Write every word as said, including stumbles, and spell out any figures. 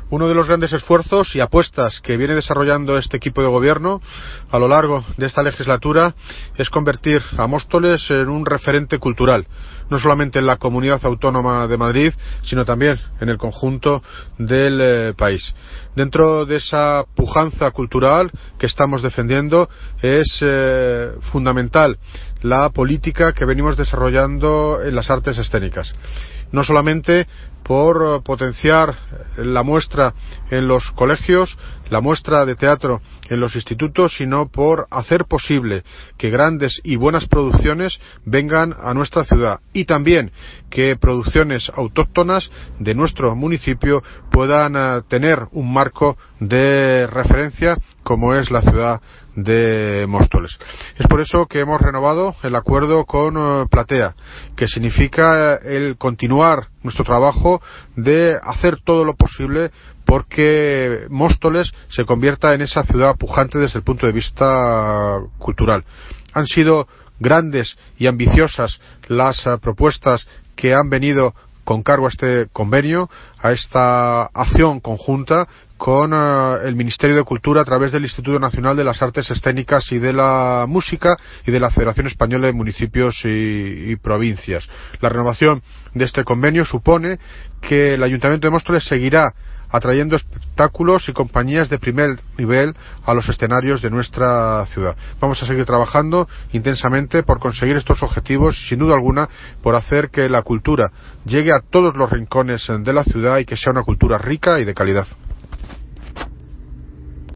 Uno de los grandes esfuerzos y apuestas que viene desarrollando este equipo de gobierno a lo largo de esta legislatura es convertir a Móstoles en un referente cultural, no solamente en la Comunidad Autónoma de Madrid, sino también en el conjunto del eh, país. Dentro de esa pujanza cultural que estamos defendiendo es eh, fundamental la política que venimos desarrollando en las artes escénicas. No solamente por potenciar la muestra en los colegios, la muestra de teatro en los institutos, sino por hacer posible que grandes y buenas producciones vengan a nuestra ciudad y también que producciones autóctonas de nuestro municipio puedan uh, tener un marco de referencia como es la ciudad de Móstoles. Es por eso que hemos renovado el acuerdo con uh, Platea, que significa el continuar nuestro trabajo de hacer todo lo posible porque Móstoles se convierta en esa ciudad pujante desde el punto de vista cultural. Han sido grandes y ambiciosas las uh, propuestas que han venido con cargo a este convenio, a esta acción conjunta con uh, el Ministerio de Cultura a través del Instituto Nacional de las Artes Escénicas y de la Música y de la Federación Española de Municipios y, y Provincias. La renovación de este convenio supone que el Ayuntamiento de Móstoles seguirá atrayendo espectáculos y compañías de primer nivel a los escenarios de nuestra ciudad. Vamos a seguir trabajando intensamente por conseguir estos objetivos y, sin duda alguna, por hacer que la cultura llegue a todos los rincones de la ciudad y que sea una cultura rica y de calidad.